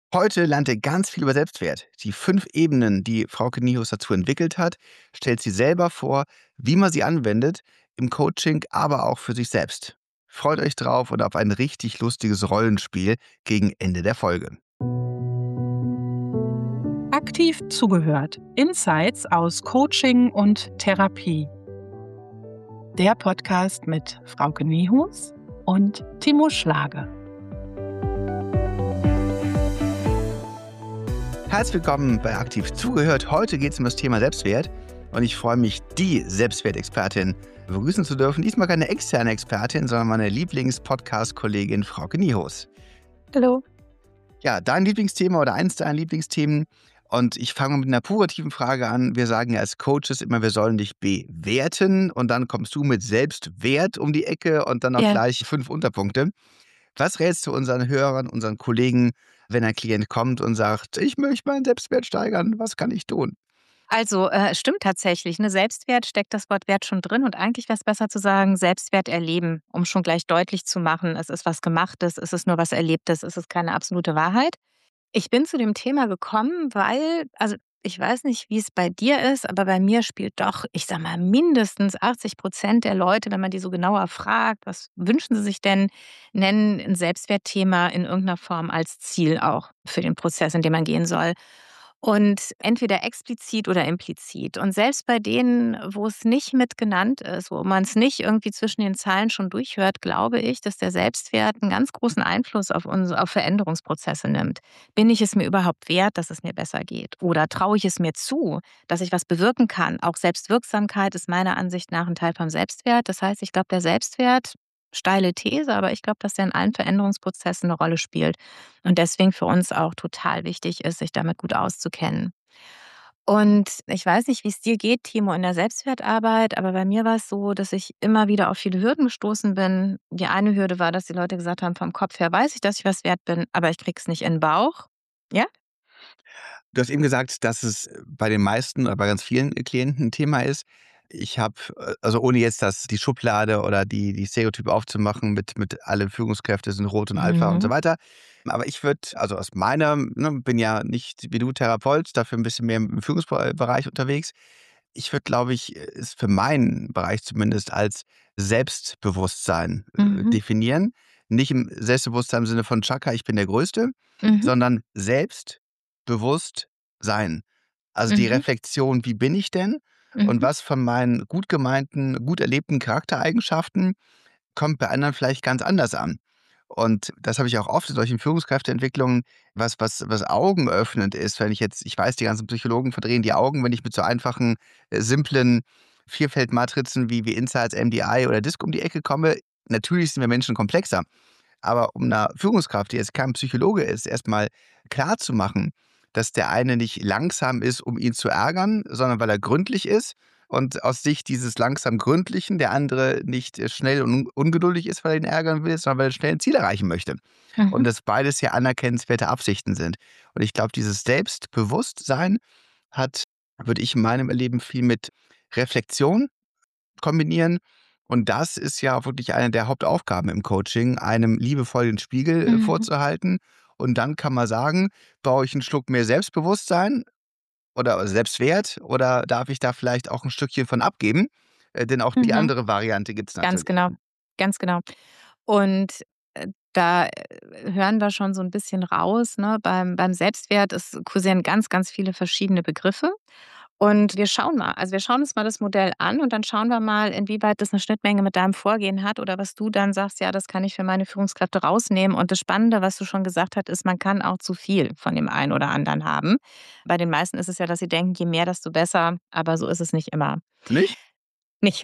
Heute lernt ihr ganz viel über Selbstwert. Die 5 Ebenen, die Frauke Niehus dazu entwickelt hat, stellt sie selber vor, wie man sie anwendet, im Coaching, aber auch für sich selbst. Freut euch drauf und auf ein richtig lustiges Rollenspiel gegen Ende der Folge. Aktiv zugehört. Insights aus Coaching und Therapie. Der Podcast mit Frauke Niehus und Timo Schlage. Herzlich willkommen bei Aktiv zugehört. Heute geht es um das Thema Selbstwert und ich freue mich, die Selbstwertexpertin begrüßen zu dürfen. Diesmal keine externe Expertin, sondern meine Lieblings-Podcast-Kollegin Frauke Niehus. Hallo. Ja, dein Lieblingsthema oder eins deiner Lieblingsthemen. Und ich fange mal mit einer purativen Frage an. Wir sagen ja als Coaches immer, wir sollen dich bewerten. Und dann kommst du mit Selbstwert um die Ecke und dann noch Ja. gleich 5 Unterpunkte. Was rätst du unseren Hörern, unseren Kollegen, wenn ein Klient kommt und sagt, ich möchte meinen Selbstwert steigern, was kann ich tun? Also, stimmt tatsächlich, ne? Selbstwert steckt das Wort Wert schon drin und eigentlich wäre es besser zu sagen, Selbstwert erleben, um schon gleich deutlich zu machen, es ist was Gemachtes, es ist nur was Erlebtes, es ist keine absolute Wahrheit. Ich bin zu dem Thema gekommen, weil ich weiß nicht, wie es bei dir ist, aber bei mir spielt doch, ich sage mal, mindestens 80% der Leute, wenn man die so genauer fragt, was wünschen sie sich denn, nennen 'n Selbstwertthema in irgendeiner Form als Ziel auch für den Prozess, in den man gehen soll. Und entweder explizit oder implizit. Und selbst bei denen, wo es nicht mit genannt ist, wo man es nicht irgendwie zwischen den Zeilen schon durchhört, glaube ich, dass der Selbstwert einen ganz großen Einfluss auf Veränderungsprozesse nimmt. Bin ich es mir überhaupt wert, dass es mir besser geht? Oder traue ich es mir zu, dass ich was bewirken kann? Auch Selbstwirksamkeit ist meiner Ansicht nach ein Teil vom Selbstwert. Das heißt, ich glaube, der Selbstwert, steile These, aber ich glaube, dass der in allen Veränderungsprozessen eine Rolle spielt und deswegen für uns auch total wichtig ist, sich damit gut auszukennen. Und ich weiß nicht, wie es dir geht, Timo, in der Selbstwertarbeit, aber bei mir war es so, dass ich immer wieder auf viele Hürden gestoßen bin. Die eine Hürde war, dass die Leute gesagt haben, vom Kopf her weiß ich, dass ich was wert bin, aber ich kriege es nicht in den Bauch. Ja? Du hast eben gesagt, dass es bei den meisten oder bei ganz vielen Klienten ein Thema ist. Ich habe, also ohne jetzt die Schublade oder die Stereotype aufzumachen mit alle Führungskräfte sind Rot und Alpha und so Mhm. weiter. Aber ich würde, also aus meiner, ne, bin ja nicht wie du Therapeut, dafür ein bisschen mehr im Führungsbereich unterwegs. Ich würde, glaube ich, es für meinen Bereich zumindest als Selbstbewusstsein Mhm. definieren. Nicht im Selbstbewusstsein im Sinne von Chaka, ich bin der Größte, Mhm. sondern selbstbewusst sein. Also die Mhm. Reflexion, wie bin ich denn? Und Mhm. was von meinen gut gemeinten, gut erlebten Charaktereigenschaften kommt bei anderen vielleicht ganz anders an. Und das habe ich auch oft in solchen Führungskräfteentwicklungen, was augenöffnend ist, wenn ich weiß, die ganzen Psychologen verdrehen die Augen, wenn ich mit so einfachen, simplen Vierfeldmatrizen wie Insights, MDI oder DISC um die Ecke komme. Natürlich sind wir Menschen komplexer. Aber um einer Führungskraft, die jetzt kein Psychologe ist, erstmal klar zu machen, dass der eine nicht langsam ist, um ihn zu ärgern, sondern weil er gründlich ist und aus Sicht dieses langsam Gründlichen der andere nicht schnell und ungeduldig ist, weil er ihn ärgern will, sondern weil er schnell ein Ziel erreichen möchte. Und Mhm. dass beides ja anerkennenswerte Absichten sind. Und ich glaube, dieses Selbstbewusstsein hat, würde ich in meinem Erleben viel mit Reflexion kombinieren. Und das ist ja auch wirklich eine der Hauptaufgaben im Coaching, einem liebevoll den Spiegel Mhm. vorzuhalten. Und dann kann man sagen, brauche ich einen Schluck mehr Selbstbewusstsein oder Selbstwert oder darf ich da vielleicht auch ein Stückchen von abgeben? Denn auch die Mhm. andere Variante gibt's Ganz natürlich. genau, ganz genau. Und, da, hören wir schon so ein bisschen raus, ne? Beim Selbstwert, es kursieren ganz, ganz viele verschiedene Begriffe. Und wir schauen uns mal das Modell an und dann schauen wir mal, inwieweit das eine Schnittmenge mit deinem Vorgehen hat oder was du dann sagst: „Ja, das kann ich für meine Führungskräfte rausnehmen.“ Und das Spannende, was du schon gesagt hast, ist, man kann auch zu viel von dem einen oder anderen haben. Bei den meisten ist es ja, dass sie denken, je mehr, desto besser, aber so ist es nicht immer. Nicht? Nicht.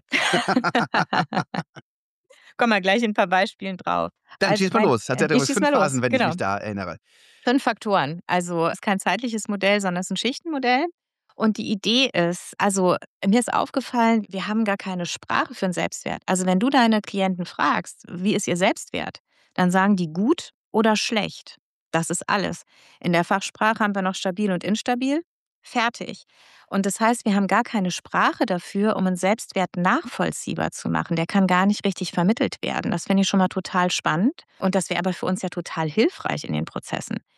Kommen wir gleich in 'n paar Beispielen drauf. Dann Also, schieß mal los. Hat ja ich übrigens schieße 5 mal los, Phasen, wenn ich genau. mich da erinnere. 5 Faktoren. Also, es ist kein zeitliches Modell, sondern es ist 'n Schichtenmodell. Und die Idee ist, also, mir ist aufgefallen, wir haben gar keine Sprache für 'n Selbstwert. Also, wenn du deine Klienten fragst: „Wie ist ihr Selbstwert?“, dann sagen die: „Gut“ oder „schlecht“. Das ist alles. In der Fachsprache haben wir noch stabil und instabil. Fertig. Und das heißt, wir haben gar keine Sprache dafür, um 'n Selbstwert nachvollziehbar zu machen. Der kann gar nicht richtig vermittelt werden. Das finde ich schon mal total spannend und das wäre aber für uns ja total hilfreich in den Prozessen.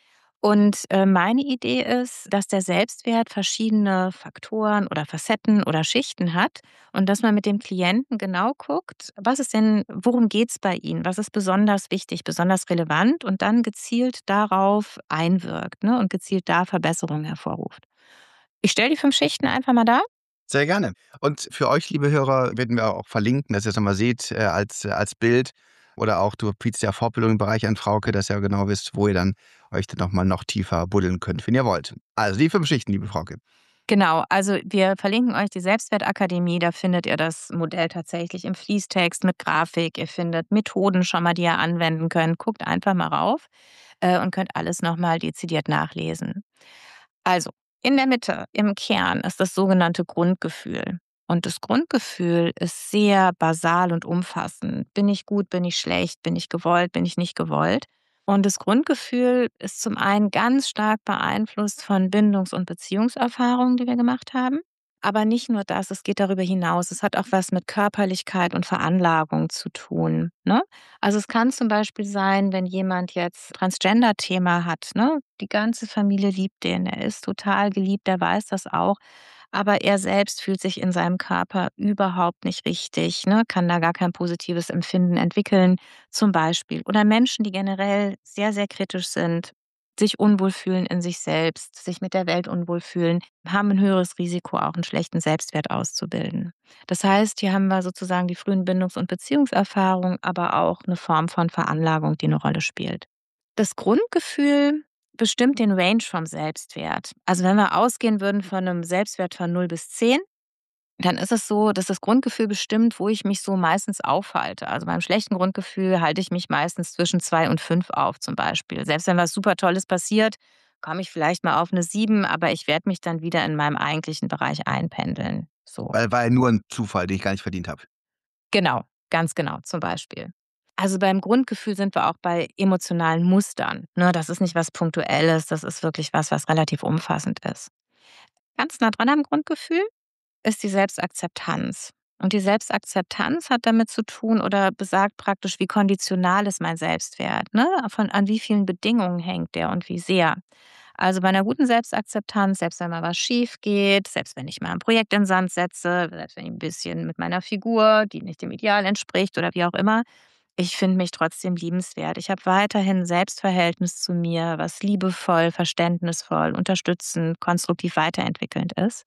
Und meine Idee ist, dass der Selbstwert verschiedene Faktoren oder Facetten oder Schichten hat und dass man mit dem Klienten genau guckt, was ist denn, worum geht es bei Ihnen, was ist besonders wichtig, besonders relevant und dann gezielt darauf einwirkt, ne, und gezielt da Verbesserungen hervorruft. Ich stelle die 5 Schichten einfach mal dar. Sehr gerne. Und für euch, liebe Hörer, werden wir auch verlinken, dass ihr es nochmal seht als Bild. Oder auch, du bietest ja Fortbildung im Bereich an, Frauke, dass ihr genau wisst, wo ihr dann euch dann nochmal noch tiefer buddeln könnt, wenn ihr wollt. Also die 5 Schichten, liebe Frauke. Genau, also wir verlinken euch die Selbstwertakademie, da findet ihr das Modell tatsächlich im Fließtext mit Grafik. Ihr findet Methoden schon mal, die ihr anwenden könnt. Guckt einfach mal rauf und könnt alles nochmal dezidiert nachlesen. Also, in der Mitte, im Kern, ist das sogenannte Grundgefühl. Und das Grundgefühl ist sehr basal und umfassend. Bin ich gut, bin ich schlecht, bin ich gewollt, bin ich nicht gewollt? Und das Grundgefühl ist zum einen ganz stark beeinflusst von Bindungs- und Beziehungserfahrungen, die wir gemacht haben. Aber nicht nur das, es geht darüber hinaus. Es hat auch was mit Körperlichkeit und Veranlagung zu tun. Ne? Also es kann zum Beispiel sein, wenn jemand jetzt Transgender-Thema hat, ne? Die ganze Familie liebt den, er ist total geliebt, er weiß das auch, aber er selbst fühlt sich in seinem Körper überhaupt nicht richtig, ne? Kann da gar kein positives Empfinden entwickeln, zum Beispiel. Oder Menschen, die generell sehr, sehr kritisch sind, sich unwohl fühlen in sich selbst, sich mit der Welt unwohl fühlen, haben ein höheres Risiko, auch einen schlechten Selbstwert auszubilden. Das heißt, hier haben wir sozusagen die frühen Bindungs- und Beziehungserfahrungen, aber auch eine Form von Veranlagung, die eine Rolle spielt. Das Grundgefühl bestimmt den Range vom Selbstwert. Also, wenn wir ausgehen würden von einem Selbstwert von 0 bis 10, dann ist es so, dass das Grundgefühl bestimmt, wo ich mich so meistens aufhalte. Also, beim schlechten Grundgefühl halte ich mich meistens zwischen 2 und 5 auf zum Beispiel. Selbst wenn was super Tolles passiert, komme ich vielleicht mal auf eine 7, aber ich werde mich dann wieder in meinem eigentlichen Bereich einpendeln, so. Weil war ja nur ein Zufall, den ich gar nicht verdient habe. Genau, ganz genau, zum Beispiel. Also, beim Grundgefühl sind wir auch bei emotionalen Mustern, ne? Das ist nicht was Punktuelles, das ist wirklich was, was relativ umfassend ist. Ganz nah dran am Grundgefühl ist die Selbstakzeptanz. Und die Selbstakzeptanz hat damit zu tun oder besagt praktisch, wie konditional ist mein Selbstwert, ne? An wie vielen Bedingungen hängt der und wie sehr. Also bei einer guten Selbstakzeptanz, selbst wenn mal was schief geht, selbst wenn ich mal ein Projekt in den Sand setze, selbst wenn ich ein bisschen mit meiner Figur, die nicht dem Ideal entspricht oder wie auch immer, ich finde mich trotzdem liebenswert. Ich habe weiterhin 'n Selbstverhältnis zu mir, was liebevoll, verständnisvoll, unterstützend, konstruktiv weiterentwickelnd ist.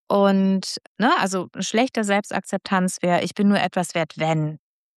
Und, ne, also 'ne schlechte Selbstakzeptanz wäre: Ich bin nur etwas wert, wenn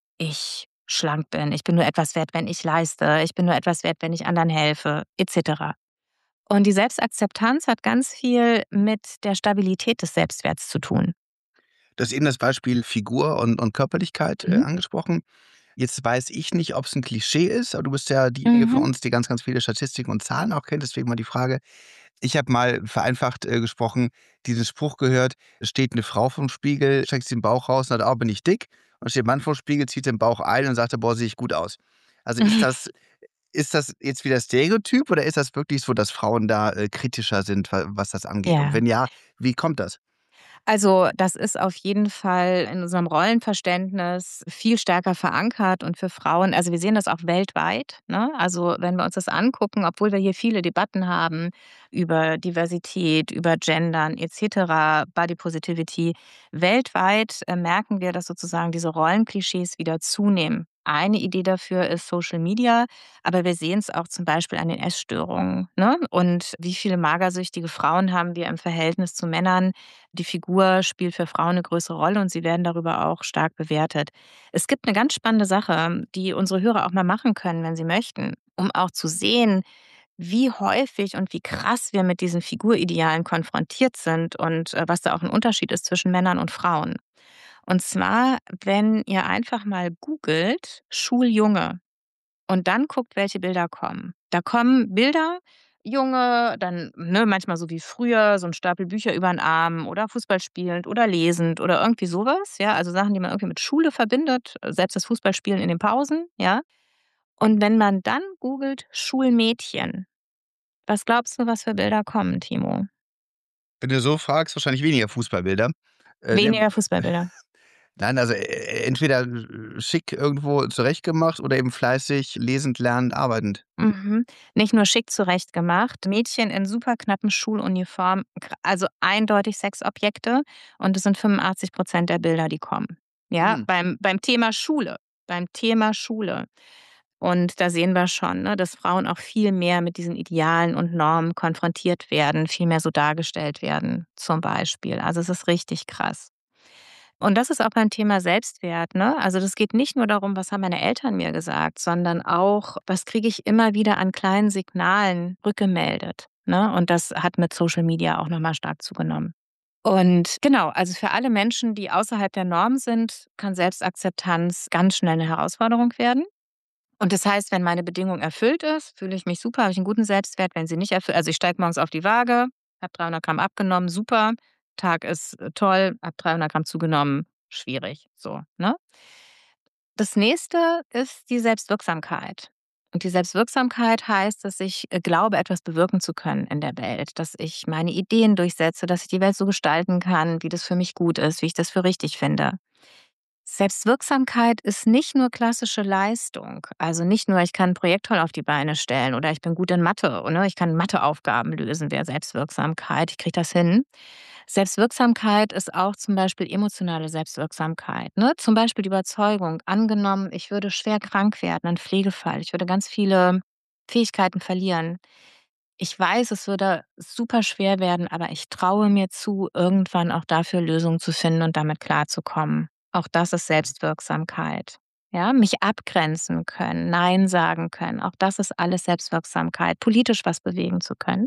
ich schlank bin. Ich bin nur etwas wert, wenn ich leiste. Ich bin nur etwas wert, wenn ich anderen helfe, et cetera. Und die Selbstakzeptanz hat ganz viel mit der Stabilität des Selbstwerts zu tun. Du hast eben das Beispiel Figur und Körperlichkeit Mhm. angesprochen. Jetzt weiß ich nicht, ob es ein Klischee ist, aber du bist ja diejenige von Mhm. uns, die ganz, ganz viele Statistiken und Zahlen auch kennt. Deswegen mal die Frage: Ich habe mal vereinfacht gesprochen, diesen Spruch gehört: Steht eine Frau vorm Spiegel, streckt den Bauch raus und sagt: „Oh, bin ich dick?“ Und steht 'n Mann vorm Spiegel, zieht den Bauch ein und sagt: „Boah, sehe ich gut aus.“ Also, ist das jetzt wieder Stereotyp oder ist das wirklich so, dass Frauen da kritischer sind, was das angeht? Und Ja. wenn ja, wie kommt das? Also, das ist auf jeden Fall in unserem Rollenverständnis viel stärker verankert und für Frauen, also, wir sehen das auch weltweit, ne? Also, wenn wir uns das angucken, obwohl wir hier viele Debatten haben über Diversität, über Gendern et cetera, Body Positivity, weltweit, merken wir, dass sozusagen diese Rollenklischees wieder zunehmen. Eine Idee dafür ist Social Media, aber wir sehen es auch zum Beispiel an den Essstörungen, ne? Und wie viele magersüchtige Frauen haben wir im Verhältnis zu Männern? Die Figur spielt für Frauen eine größere Rolle und sie werden darüber auch stark bewertet. Es gibt eine ganz spannende Sache, die unsere Hörer auch mal machen können, wenn sie möchten, um auch zu sehen, wie häufig und wie krass wir mit diesen Figuridealen konfrontiert sind und, was da auch ein Unterschied ist zwischen Männern und Frauen. Und zwar, wenn ihr einfach mal googelt „Schuljunge“ und dann guckt, welche Bilder kommen. Da kommen Bilder, Junge, dann, ne, manchmal so wie früher, so ein Stapel Bücher über 'n Arm oder Fußball spielend oder lesend oder irgendwie sowas, ja, also Sachen, die man irgendwie mit Schule verbindet, selbst das Fußballspielen in den Pausen, ja. Und wenn man dann googelt „Schulmädchen“, was glaubst du, was für Bilder kommen, Timo? Wenn du so fragst, wahrscheinlich weniger Fußballbilder. Ne, Weniger Fußballbilder. Nein, also entweder schick irgendwo zurechtgemacht oder eben fleißig, lesend, lernend, arbeitend. Mhm. Nicht nur schick zurechtgemacht, Mädchen in super knappen Schuluniform, also eindeutig Sexobjekte und es sind 85% der Bilder, die kommen. Ja, Mhm. beim Thema Schule, beim Thema Schule. Und da sehen wir schon, ne, dass Frauen auch viel mehr mit diesen Idealen und Normen konfrontiert werden, viel mehr so dargestellt werden, zum Beispiel. Also es ist richtig krass. Und das ist auch beim Thema Selbstwert, ne? Also, das geht nicht nur darum, was haben meine Eltern mir gesagt, sondern auch, was kriege ich immer wieder an kleinen Signalen rückgemeldet, ne? Und das hat mit Social Media auch noch mal stark zugenommen. Und genau, also für alle Menschen, die außerhalb der Norm sind, kann Selbstakzeptanz ganz schnell eine Herausforderung werden. Und das heißt, wenn meine Bedingung erfüllt ist, fühle ich mich super, habe ich einen guten Selbstwert. Wenn sie nicht erfüllt, also ich steige morgens auf die Waage, habe 300 Gramm abgenommen, super. Tag ist toll, habe 300 Gramm zugenommen, schwierig, so, ne? Das nächste ist die Selbstwirksamkeit. Und die Selbstwirksamkeit heißt, dass ich glaube, etwas bewirken zu können in der Welt, dass ich meine Ideen durchsetze, dass ich die Welt so gestalten kann, wie das für mich gut ist, wie ich das für richtig finde. Selbstwirksamkeit ist nicht nur klassische Leistung. Also nicht nur, ich kann ein Projekt toll auf die Beine stellen oder ich bin gut in Mathe oder ich kann Matheaufgaben lösen, wäre Selbstwirksamkeit. Ich kriege das hin. Selbstwirksamkeit ist auch zum Beispiel emotionale Selbstwirksamkeit. Ne? Zum Beispiel die Überzeugung, angenommen, ich würde schwer krank werden, ein Pflegefall, ich würde ganz viele Fähigkeiten verlieren. Ich weiß, es würde super schwer werden, aber ich traue mir zu, irgendwann auch dafür Lösungen zu finden und damit klarzukommen. Auch das ist Selbstwirksamkeit. Ja, mich abgrenzen können, nein sagen können. Auch das ist alles Selbstwirksamkeit, politisch was bewegen zu können.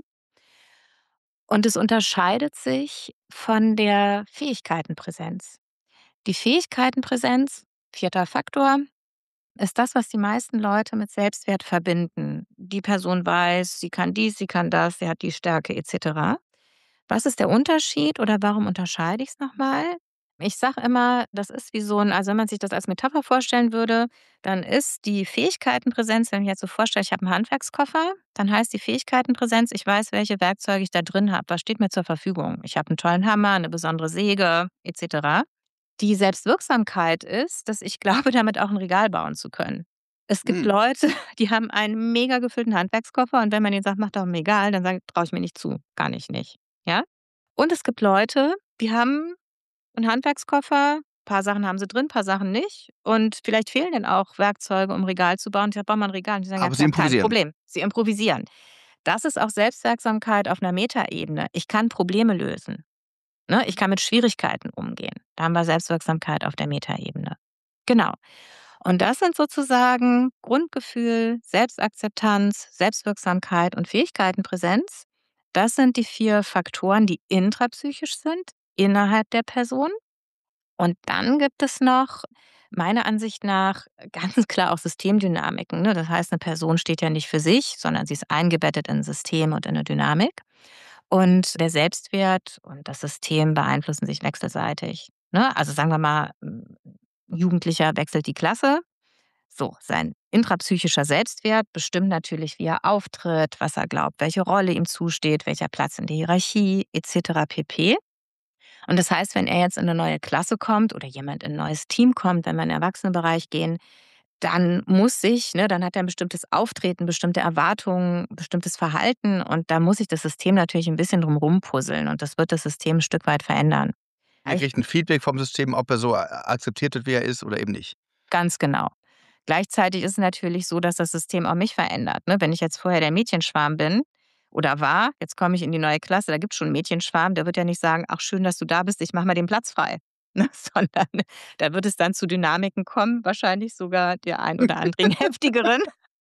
Und es unterscheidet sich von der Fähigkeitenpräsenz. Die Fähigkeitenpräsenz, vierter Faktor, ist das, was die meisten Leute mit Selbstwert verbinden. Die Person weiß, sie kann dies, sie kann das, sie hat die Stärke et cetera. Was ist der Unterschied oder warum unterscheide ich es nochmal? Ich sage immer, das ist wie so ein, also wenn man sich das als Metapher vorstellen würde, dann ist die Fähigkeitenpräsenz, wenn ich mir jetzt so vorstelle, ich habe einen Handwerkskoffer, dann heißt die Fähigkeitenpräsenz, ich weiß, welche Werkzeuge ich da drin habe. Was steht mir zur Verfügung? Ich habe einen tollen Hammer, eine besondere Säge et cetera. Die Selbstwirksamkeit ist, dass ich glaube, damit auch ein Regal bauen zu können. Es gibt Mhm. Leute, die haben einen mega gefüllten Handwerkskoffer und wenn man ihnen sagt: „Mach doch 'n Regal“, dann sagen: „Traue ich mir nicht zu, kann ich nicht.“ Ja? Und es gibt Leute, die haben 'n Handwerkskoffer, paar Sachen haben sie drin, paar Sachen nicht und vielleicht fehlen denen auch Werkzeuge, um 'n Regal zu bauen. Ich sage: „Bau mal 'n Regal.“ Und die sagen: „Ja Aber Sie klar, kein improvisieren. Problem.“ Sie improvisieren. Das ist auch Selbstwirksamkeit auf 'ner Metaebene. Ich kann Probleme lösen, ne? Ich kann mit Schwierigkeiten umgehen. Da haben wir Selbstwirksamkeit auf der Metaebene. Genau. Und das sind sozusagen Grundgefühl, Selbstakzeptanz, Selbstwirksamkeit und Fähigkeitenpräsenz. Das sind die 4 Faktoren, die intrapsychisch sind, innerhalb der Person. Und dann gibt es noch, meiner Ansicht nach, ganz klar auch Systemdynamiken, ne? Das heißt, eine Person steht ja nicht für sich, sondern sie ist eingebettet in 'n System und in eine Dynamik. Und der Selbstwert und das System beeinflussen sich wechselseitig, ne? Also, sagen wir mal, Jugendlicher wechselt die Klasse. So, sein intrapsychischer Selbstwert bestimmt natürlich, wie er auftritt, was er glaubt, welche Rolle ihm zusteht, welcher Platz in der Hierarchie et cetera pp. Und das heißt, wenn er jetzt in eine neue Klasse kommt oder jemand in 'n neues Team kommt, wenn wir in den Erwachsenenbereich gehen, dann muss sich, ne, dann hat er ein bestimmtes Auftreten, bestimmte Erwartungen, bestimmtes Verhalten und da muss sich das System natürlich ein bisschen drum rumpuzzeln und das wird das System ein Stück weit verändern. Er Aber ich kriegt 'n Feedback vom System, ob er so akzeptiert wird, wie er ist oder eben nicht. Ganz genau. Gleichzeitig ist es natürlich so, dass das System auch mich verändert, ne? Wenn ich jetzt vorher der Mädchenschwarm bin oder war, jetzt komme ich in die neue Klasse, da gibt's schon 'n Mädchenschwarm, der wird ja nicht sagen: „Ach, schön, dass du da bist, ich mache mal den Platz frei“, ne? Sondern da wird es dann zu Dynamiken kommen, wahrscheinlich sogar der ein oder anderen heftigeren.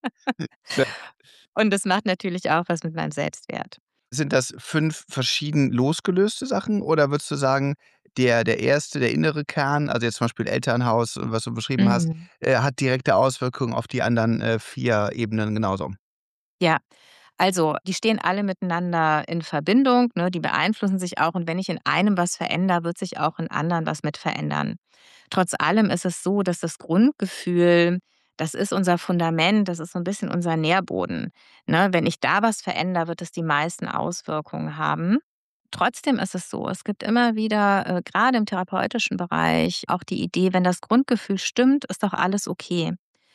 Ja. Und das macht natürlich auch was mit meinem Selbstwert. Sind das 5 verschieden losgelöste Sachen oder würdest du sagen, der erste, der innere Kern, also jetzt zum Beispiel Elternhaus, was du beschrieben hast, Mhm. hat direkte Auswirkungen auf die anderen, 4 Ebenen genauso? Ja. Also, die stehen alle miteinander in Verbindung, ne? Die beeinflussen sich auch und wenn ich in einem was verändere, wird sich auch in anderen was mit verändern. Trotz allem ist es so, dass das Grundgefühl, das ist unser Fundament, das ist so ein bisschen unser Nährboden, ne? Wenn ich da was verändere, wird es die meisten Auswirkungen haben. Trotzdem ist es so, es gibt immer wieder, grade im therapeutischen Bereich auch die Idee, wenn das Grundgefühl stimmt, ist doch alles okay.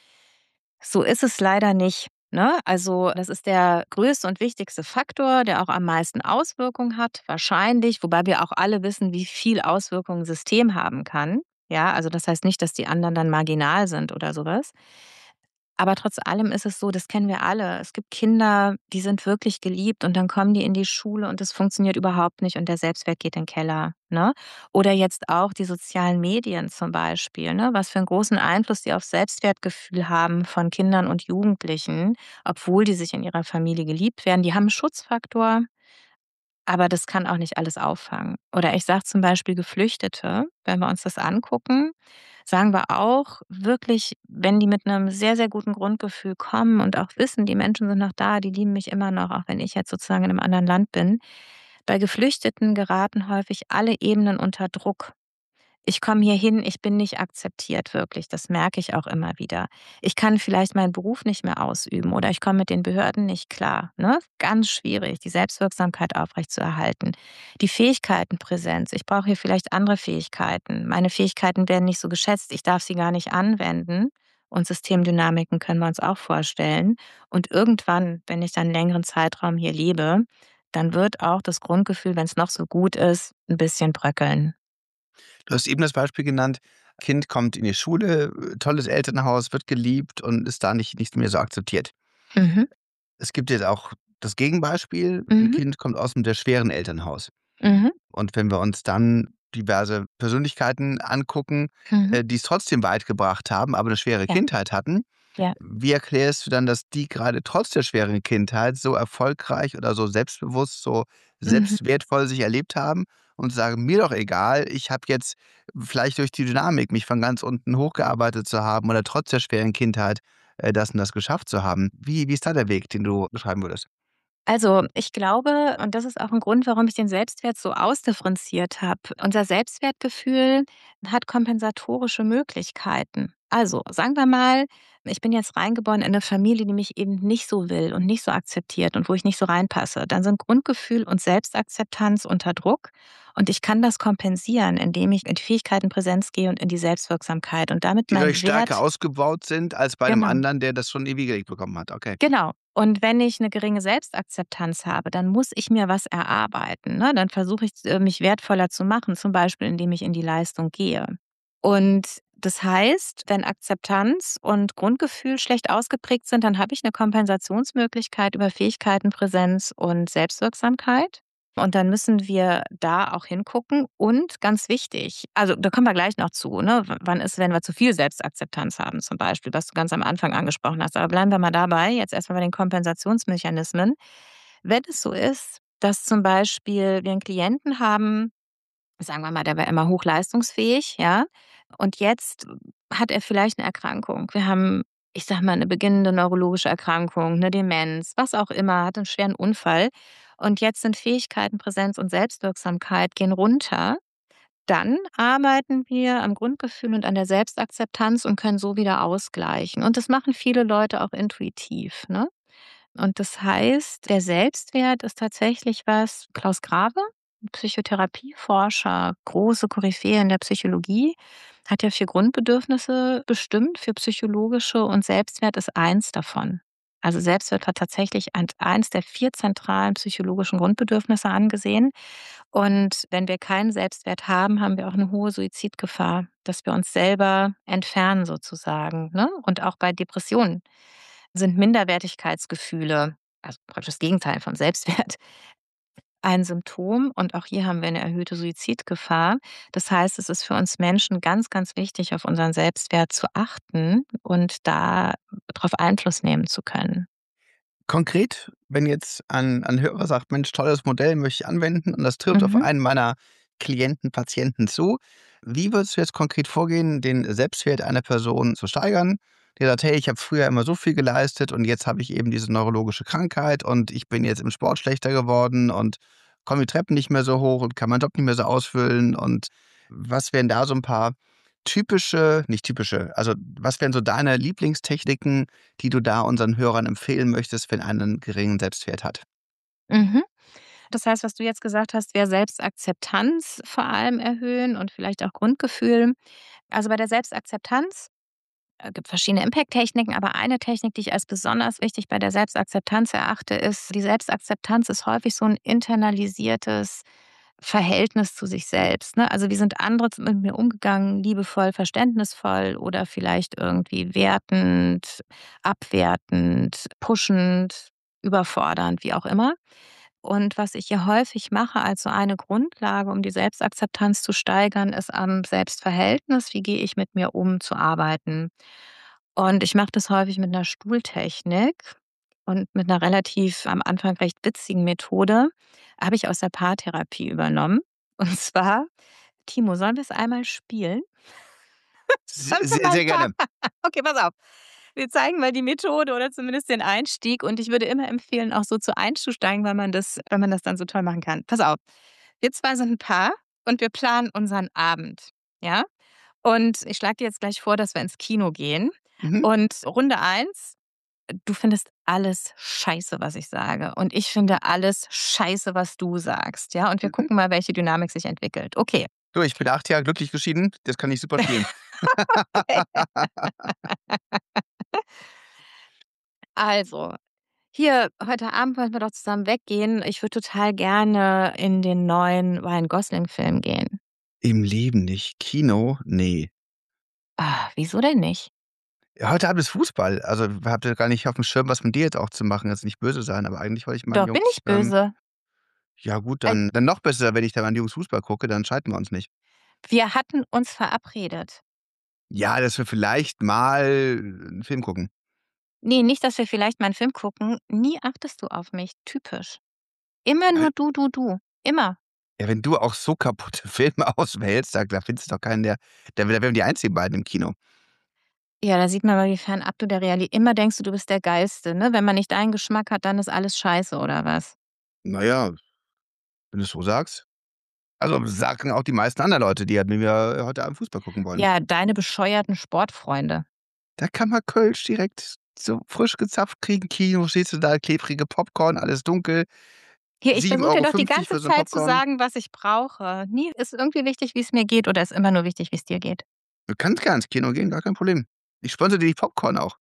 So ist es leider nicht, ne? Also, das ist der größte und wichtigste Faktor, der auch am meisten Auswirkungen hat, wahrscheinlich, wobei wir auch alle wissen, wie viel Auswirkungen 'n System haben kann. Ja, also das heißt nicht, dass die anderen dann marginal sind oder so was. Aber trotz allem ist es so, das kennen wir alle. Es gibt Kinder, die sind wirklich geliebt und dann kommen die in die Schule und das funktioniert überhaupt nicht und der Selbstwert geht in den Keller, ne? Oder jetzt auch die sozialen Medien zum Beispiel, ne? Was für einen großen Einfluss die aufs Selbstwertgefühl haben von Kindern und Jugendlichen, obwohl die sich in ihrer Familie geliebt werden. Die haben 'n Schutzfaktor, aber das kann auch nicht alles auffangen. Oder ich sage zum Beispiel Geflüchtete, wenn wir uns das angucken, sagen wir auch wirklich, wenn die mit einem sehr, sehr guten Grundgefühl kommen und auch wissen, die Menschen sind noch da, die lieben mich immer noch, auch wenn ich jetzt sozusagen in einem anderen Land bin. Bei Geflüchteten geraten häufig alle Ebenen unter Druck. Ich komme hier hin, ich bin nicht akzeptiert wirklich. Das merke ich auch immer wieder. Ich kann vielleicht meinen Beruf nicht mehr ausüben oder ich komme mit den Behörden nicht klar, ne? Ganz schwierig, die Selbstwirksamkeit aufrechtzuerhalten. Die Fähigkeitenpräsenz. Ich brauche hier vielleicht andere Fähigkeiten. Meine Fähigkeiten werden nicht so geschätzt. Ich darf sie gar nicht anwenden. Und Systemdynamiken können wir uns auch vorstellen. Und irgendwann, wenn ich dann einen längeren Zeitraum hier lebe, dann wird auch das Grundgefühl, wenn es noch so gut ist, ein bisschen bröckeln. Du hast eben das Beispiel genannt, Kind kommt in die Schule, tolles Elternhaus, wird geliebt und ist da nicht mehr so akzeptiert. Mhm. Es gibt jetzt auch das Gegenbeispiel, ein Mhm. Kind kommt aus einem sehr schweren Elternhaus. Mhm. Und wenn wir uns dann diverse Persönlichkeiten angucken, Mhm. die es trotzdem weit gebracht haben, aber eine schwere Ja, Kindheit hatten, ja. wie erklärst du dann, dass die gerade trotz der schweren Kindheit so erfolgreich oder so selbstbewusst, so Mhm. selbstwertvoll sich erlebt haben und sagen: „Mir doch egal, ich habe jetzt vielleicht durch die Dynamik, mich von ganz unten hochgearbeitet zu haben oder trotz der schweren Kindheit, das und das geschafft zu haben.“ Wie ist da der Weg, den du beschreiben würdest? Also, ich glaube, und das ist auch ein Grund, warum ich den Selbstwert so ausdifferenziert habe. Unser Selbstwertgefühl hat kompensatorische Möglichkeiten. Also, sagen wir mal, ich bin jetzt reingeboren in eine Familie, die mich eben nicht so will und nicht so akzeptiert und wo ich nicht so reinpasse. Dann sind Grundgefühl und Selbstakzeptanz unter Druck und ich kann das kompensieren, indem ich in die Fähigkeitenpräsenz gehe und in die Selbstwirksamkeit und damit Die dadurch meinen stärker Wert. ausgebaut sind als bei 'nem Genau. anderen, der das schon ewig gelegt bekommen hat. Okay. Genau. Und wenn ich 'ne geringe Selbstakzeptanz habe, dann muss ich mir was erarbeiten, ne? Dann versuche ich, mich wertvoller zu machen, zum Beispiel, indem ich in die Leistung gehe. Und das heißt, wenn Akzeptanz und Grundgefühl schlecht ausgeprägt sind, dann habe ich 'ne Kompensationsmöglichkeit über Fähigkeitenpräsenz und Selbstwirksamkeit. Und dann müssen wir da auch hingucken und ganz wichtig, also, da kommen wir gleich noch zu, ne? Wann ist, wenn wir zu viel Selbstakzeptanz haben zum Beispiel, was du ganz am Anfang angesprochen hast. Aber bleiben wir mal dabei, jetzt erst mal bei den Kompensationsmechanismen. Wenn es so ist, dass zum Beispiel wir 'n Klienten haben, sagen wir mal, der war immer hochleistungsfähig, ja? Und jetzt hat er vielleicht 'ne Erkrankung. Wir haben, ich sage mal, 'ne beginnende neurologische Erkrankung, 'ne Demenz, was auch immer, hat 'n schweren Unfall. Und jetzt sind Fähigkeiten, Präsenz und Selbstwirksamkeit gehen runter. Dann arbeiten wir am Grundgefühl und an der Selbstakzeptanz und können so wieder ausgleichen. Und das machen viele Leute auch intuitiv, ne? Und das heißt, der Selbstwert ist tatsächlich was. Klaus Grave, Psychotherapieforscher, große Koryphäe in der Psychologie, hat ja 4 Grundbedürfnisse bestimmt für psychologische und Selbstwert ist eins davon. Also, Selbstwert war tatsächlich eins der 4 zentralen psychologischen Grundbedürfnisse angesehen. Und wenn wir keinen Selbstwert haben, haben wir auch eine hohe Suizidgefahr, dass wir uns selber entfernen sozusagen, ne? Und auch bei Depressionen sind Minderwertigkeitsgefühle, also praktisch das Gegenteil von Selbstwert, ein Symptom und auch hier haben wir eine erhöhte Suizidgefahr. Das heißt, es ist für uns Menschen ganz, ganz wichtig, auf unseren Selbstwert zu achten und da drauf Einfluss nehmen zu können. Konkret, wenn jetzt ein Hörer sagt: „Mensch, tolles Modell, möchte ich anwenden und das trifft auf Mhm. einen meiner Klienten, Patienten zu.“ Wie würdest du jetzt konkret vorgehen, den Selbstwert einer Person zu steigern, die sagt: „Hey, ich habe früher immer so viel geleistet und jetzt habe ich eben diese neurologische Krankheit und ich bin jetzt im Sport schlechter geworden und komme die Treppen nicht mehr so hoch und kann meinen Job nicht mehr so ausfüllen.“ Und was wären da so ein paar typische nicht typische, also, was wären so deine Lieblingstechniken, die du da unseren Hörern empfehlen möchtest, wenn einer 'nen geringen Selbstwert hat? Mhm. Das heißt, was du jetzt gesagt hast, wäre Selbstakzeptanz vor allem erhöhen und vielleicht auch Grundgefühl. Also bei der Selbstakzeptanz gibt verschiedene Impact-Techniken, aber eine Technik, die ich als besonders wichtig bei der Selbstakzeptanz erachte, ist, die Selbstakzeptanz ist häufig so ein internalisiertes Verhältnis zu sich selbst, ne? Also, wie sind andere mit mir umgegangen, liebevoll, verständnisvoll oder vielleicht irgendwie wertend, abwertend, pushend, überfordernd, wie auch immer. Und was ich hier häufig mache als so eine Grundlage, um die Selbstakzeptanz zu steigern, ist am Selbstverhältnis, wie gehe ich mit mir um, zu arbeiten. Und ich mache das häufig mit einer Stuhltechnik und mit einer relativ am Anfang recht witzigen Methode, habe ich aus der Paartherapie übernommen. Und zwar, Timo, sollen wir es einmal spielen? Sollen wir Sehr, mal sehr ein paar gerne. Okay, pass auf. Wir zeigen mal die Methode oder zumindest den Einstieg und ich würde immer empfehlen, auch so zu einzusteigen, weil man das dann so toll machen kann. Pass auf. Wir 2 sind 'n Paar und wir planen unseren Abend, ja? Und ich schlage dir jetzt gleich vor, dass wir ins Kino gehen. Mhm, Und Runde eins: du findest alles scheiße, was ich sage. Und ich finde alles scheiße, was du sagst, ja? Und wir mhm. gucken mal, welche Dynamik sich entwickelt. Okay. Du, ich bin 8 Jahre glücklich geschieden, das kann ich super spielen. Also, hier, heute Abend wollen wir doch zusammen weggehen. Ich würde total gerne in den neuen Ryan-Gosling-Film gehen. Im Leben nicht. Kino? Ne. Wieso denn nicht? Ja, heute Abend ist Fußball. Also, hatte gar nicht aufm Schirm, was mit dir jetzt auch zu machen. Jetzt nicht böse sein, aber eigentlich wollte ich meinen Doch, bin Jungs, ich böse. ja gut, Al dann noch besser, wenn ich da meinen Jungs Fußball gucke, dann scheiden wir uns nicht. Wir hatten uns verabredet. Ja, dass wir vielleicht mal 'n Film gucken. Ne, nicht, dass wir vielleicht mal 'n Film gucken. Nie achtest du auf mich. Typisch. Immer Ja, nur du, du, du. Immer. ja, wenn du auch so kaputte Filme auswählst, da findest du doch keinen, da wären wir die einzigen beiden im Kino. Ja, da sieht man mal, wie fernab du der Realität. Immer denkst du bist der Geilste, ne? Wenn man nicht deinen Geschmack hat, dann ist alles scheiße oder was? Na ja, wenn du's so sagst. Also, sagen auch die meisten anderen Leute, die halt mit mir heute Abend Fußball gucken wollen. Ja, deine bescheuerten Sportfreunde. Da kann man Kölsch direkt so frisch gezapft kriegen. Kino, stehst du da, klebrige Popcorn, alles dunkel, Hier, ich sieben versuche dir Euro doch die fünfzig ganze für so 'n Zeit zu Popcorn. sagen, was ich brauche. Nie ist irgendwie wichtig, wie's mir geht oder ist immer nur wichtig, wie's dir geht? Du kannst gerne ins Kino gehen, gar kein Problem. Ich sponsere dir die Popcorn auch.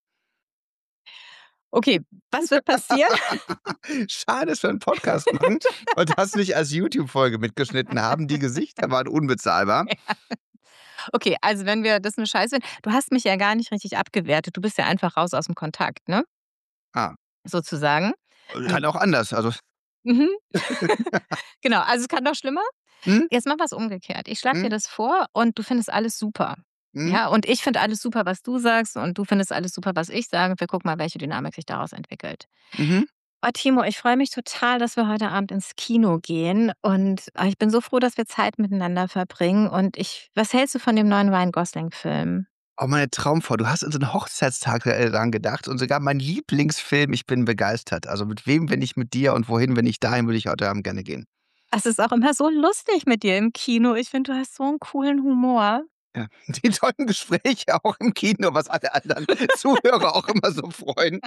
Okay, was wird passieren? Schade, dass wir 'n Podcast machen und das nicht als YouTube-Folge mitgeschnitten haben. Die Gesichter waren unbezahlbar. Okay, also wenn wir das 'ne Scheiße du hast mich ja gar nicht richtig abgewertet. Du bist ja einfach raus aus'm Kontakt, ne, Ah, sozusagen. kann auch anders. Also, Mhm. Genau, also es kann noch schlimmer. mhm, Jetzt machen wir's umgekehrt. Ich schlage dir mhm, das vor und du findest alles super. mhm, Ja, und ich finde alles super, was du sagst und du findest alles super, was ich sage. Wir gucken mal, welche Dynamik sich daraus entwickelt. mhm. Oh, Timo, ich freue mich total, dass wir heute Abend ins Kino gehen und, ich bin so froh, dass wir Zeit miteinander verbringen und was hältst du von dem neuen Ryan Gosling-Film? Oh, meine Traumfrau, du hast an so 'n Hochzeitstag, dran gedacht und sogar mein Lieblingsfilm. Ich bin begeistert. Also, mit wem, wenn nicht mit dir und wohin, wenn nicht dahin, würde ich heute Abend gerne gehen. Es ist auch immer so lustig mit dir im Kino. Ich finde, du hast so 'n coolen Humor. Ja, die tollen Gespräche auch im Kino, was alle anderen Zuhörer auch immer so freuen.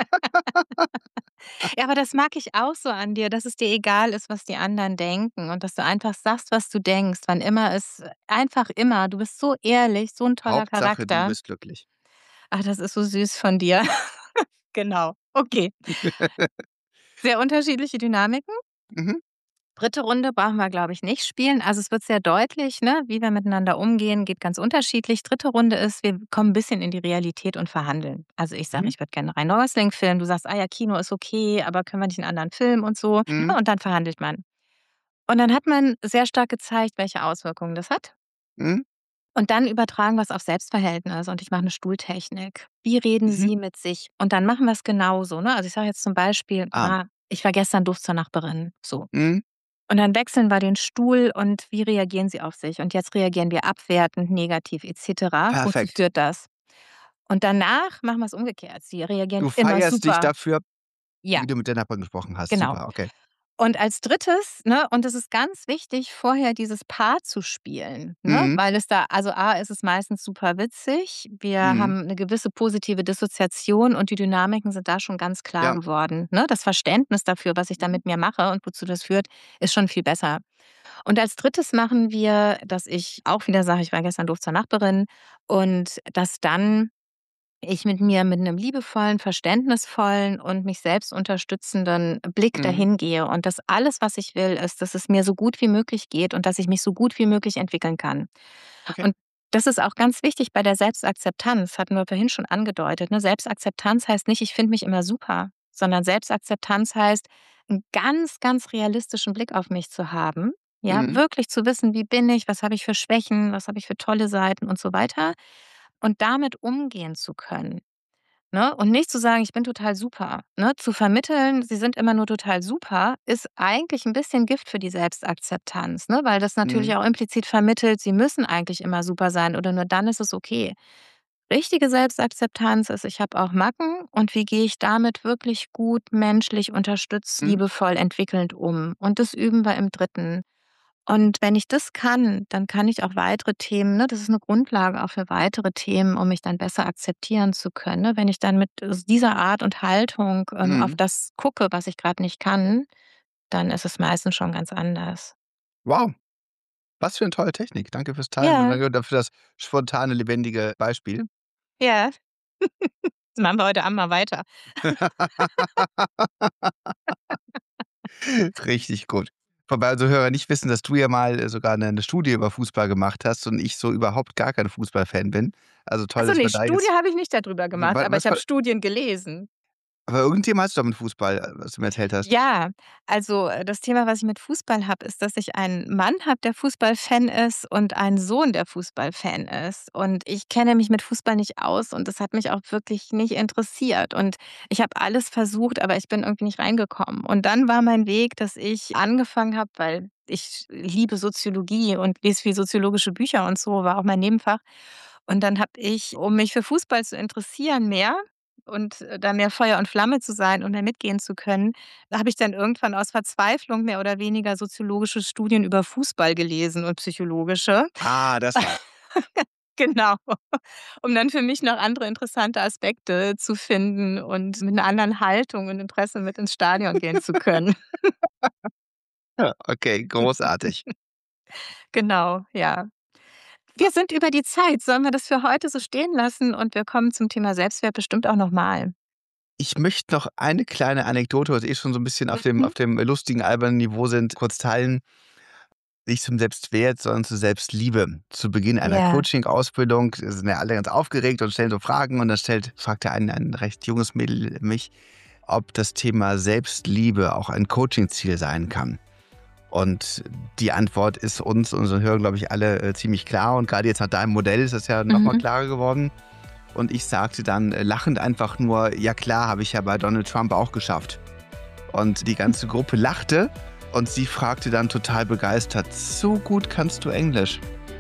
Ja, aber das mag ich auch so an dir, dass es dir egal ist, was die anderen denken und dass du einfach sagst, was du denkst, wann immer es einfach immer. Du bist so ehrlich, so 'n toller Hauptsache, du Charakter. bist glücklich. Ach, das ist so süß von dir. Genau. Okay. Sehr unterschiedliche Dynamiken. Mhm, Dritte Runde brauchen wir, glaube ich, nicht spielen. Also, es wird sehr deutlich, ne, wie wir miteinander umgehen, geht ganz unterschiedlich. Dritte Runde ist, wir kommen 'n bisschen in die Realität und verhandeln. Also, ich sage, mhm, ich würde gerne Ryan Gosling-Film. Du sagst: „Ah ja, Kino ist okay, aber können wir nicht 'n anderen Film?“ und so, ne? mhm, Und dann verhandelt man. Und dann hat man sehr stark gezeigt, welche Auswirkungen das hat. mhm, Und dann übertragen wir's auf Selbstverhältnis und ich mache 'ne Stuhltechnik. Wie reden mhm. Sie mit sich? Und dann machen wir's genauso, ne? Also, ich sage jetzt zum Beispiel: Ah, ich war gestern doof zur Nachbarin“, so. mhm, Und dann wechseln wir den Stuhl und wie reagieren Sie auf sich? Und jetzt reagieren wir abwertend, negativ et cetera. Wozu perfekt. führt das? Und danach machen wir's umgekehrt. Sie reagieren Du immer feierst dich super. dafür, Ja, wie du mit der Nachbarin gesprochen hast. genau. Super, okay. Und als drittes, ne, und es ist ganz wichtig, vorher dieses Paar zu spielen, ne, Mhm. weil es da, also A, ist es meistens super witzig. Wir Mhm. haben eine gewisse positive Dissoziation und die Dynamiken sind da schon ganz klar Ja. geworden, ne? Das Verständnis dafür, was ich da mit mir mache und wozu das führt, ist schon viel besser. Und als drittes machen wir, dass ich auch wieder sage, ich war gestern doof zur Nachbarin und dass dann ich mit mir mit einem liebevollen, verständnisvollen und mich selbst unterstützenden Blick Mhm. dahin gehe und dass alles, was ich will, ist, dass es mir so gut wie möglich geht und dass ich mich so gut wie möglich entwickeln kann. Okay. Und das ist auch ganz wichtig bei der Selbstakzeptanz, hatten wir vorhin schon angedeutet, ne? Selbstakzeptanz heißt nicht, ich finde mich immer super, sondern Selbstakzeptanz heißt, einen ganz, ganz realistischen Blick auf mich zu haben, ja, Mhm. wirklich zu wissen, wie bin ich, was habe ich für Schwächen, was habe ich für tolle Seiten und so weiter und damit umgehen zu können. Ne? Und nicht zu sagen, ich bin total super. Ne? Zu vermitteln, sie sind immer nur total super, ist eigentlich ein bisschen Gift für die Selbstakzeptanz, ne? Weil das Mhm. natürlich auch implizit vermittelt, sie müssen eigentlich immer super sein oder nur dann ist es okay. Richtige Selbstakzeptanz ist, ich habe auch Macken und wie gehe ich damit wirklich gut, menschlich, unterstützt, Mhm. liebevoll, entwickelnd um. Und das üben wir im Dritten. Und wenn ich das kann, dann kann ich auch weitere Themen, ne, das ist eine Grundlage auch für weitere Themen, um mich dann besser akzeptieren zu können, ne? Wenn ich dann mit dieser Art und Haltung, auf Mhm. das gucke, was ich gerade nicht kann, dann ist es meistens schon ganz anders. Wow, was für 'ne tolle Technik. Danke fürs Teilen und Ja, danke dafür das spontane, lebendige Beispiel. ja. Das machen wir heute Abend mal weiter. Richtig gut. Wobei unsere Hörer nicht wissen, dass du ja mal, sogar 'ne Studie über Fußball gemacht hast und ich so überhaupt gar kein Fußballfan bin. Also toll, Also dass ne, wir da Studie jetzt habe ich nicht darüber gemacht, aber ich was habe war Studien gelesen. aber irgendein Thema hast du doch mit Fußball, was du mir erzählt hast. Ja, also, das Thema, was ich mit Fußball habe, ist, dass ich einen Mann habe, der Fußballfan ist und einen Sohn, der Fußballfan ist. Und ich kenne mich mit Fußball nicht aus und das hat mich auch wirklich nicht interessiert. Und ich habe alles versucht, aber ich bin irgendwie nicht reingekommen. Und dann war mein Weg, dass ich angefangen habe, weil ich liebe Soziologie und lese viel soziologische Bücher und so, war auch mein Nebenfach. Und dann habe ich, um mich für Fußball zu interessieren mehr und, da mehr Feuer und Flamme zu sein und mehr mitgehen zu können, da habe ich dann irgendwann aus Verzweiflung mehr oder weniger soziologische Studien über Fußball gelesen und psychologische. Ah, deshalb. Genau, um dann für mich noch andere interessante Aspekte zu finden und mit 'ner anderen Haltung und Interesse mit ins Stadion gehen zu können. Ja, okay, großartig. Genau, ja. Wir sind über die Zeit. Sollen wir das für heute so stehen lassen und wir kommen zum Thema Selbstwert bestimmt auch noch mal? Ich möchte noch eine kleine Anekdote, was schon so 'n bisschen Mhm. auf dem lustigen, albernen Niveau sind, kurz teilen. Nicht zum Selbstwert, sondern zur Selbstliebe. Zu Beginn einer Ja. Coaching-Ausbildung sind ja alle ganz aufgeregt und stellen so Fragen und dann fragte ein recht junges Mädel mich, ob das Thema Selbstliebe auch ein Coaching-Ziel sein kann. Und die Antwort ist uns, unseren Hörern, glaube ich, alle ziemlich klar. Und gerade jetzt nach deinem Modell ist das ja nochmal Mhm. klarer geworden. Und ich sagte dann lachend einfach nur, ja klar, habe ich ja bei Donald Trump auch geschafft. Und die ganze Gruppe lachte und sie fragte dann total begeistert, so gut kannst du Englisch.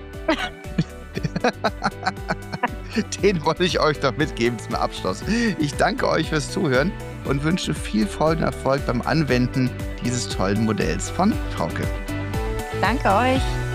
Den wollte ich euch doch mitgeben zum Abschluss. Ich danke euch fürs Zuhören und wünsche viel Freude und Erfolg beim Anwenden dieses tollen Modells von Frauke. Danke euch.